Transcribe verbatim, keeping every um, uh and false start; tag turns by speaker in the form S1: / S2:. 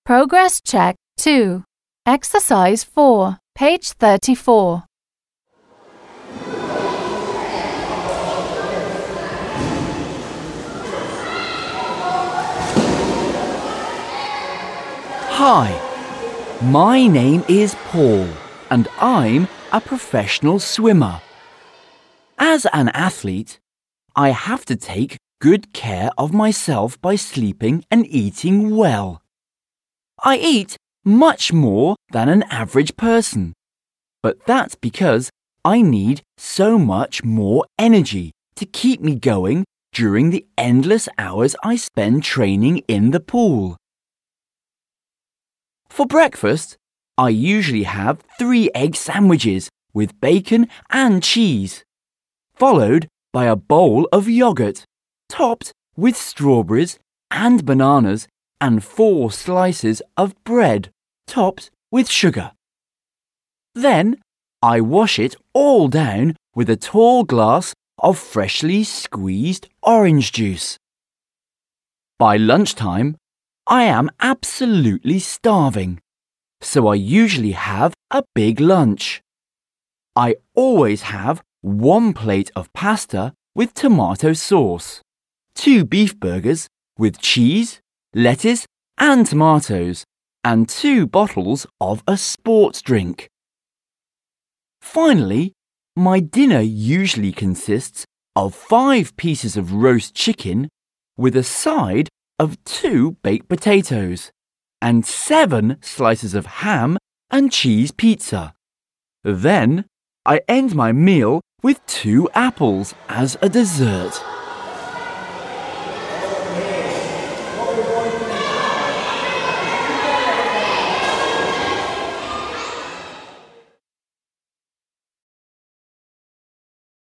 S1: Progress Check two. Exercise four, page thirty-four.
S2: Hi, my name is Paul and I'm a professional swimmer. As an athlete, I have to take good care of myself by sleeping and eating well. I eat much more than an average person, but that's because I need so much more energy to keep me going during the endless hours I spend training in the pool. For breakfast, I usually have three egg sandwiches with bacon and cheese, followed by a bowl of yogurt, topped with strawberries and bananas and four slices of bread, topped with sugar. Then I wash it all down with a tall glass of freshly squeezed orange juice. By lunchtime, I am absolutely starving, so I usually have a big lunch. I always have one plate of pasta with tomato sauce, two beef burgers with cheese, lettuce and tomatoes, and two bottles of a sports drink. Finally, my dinner usually consists of five pieces of roast chicken with a side of two baked potatoes and seven slices of ham and cheese pizza. Then I end my meal with two apples as a dessert.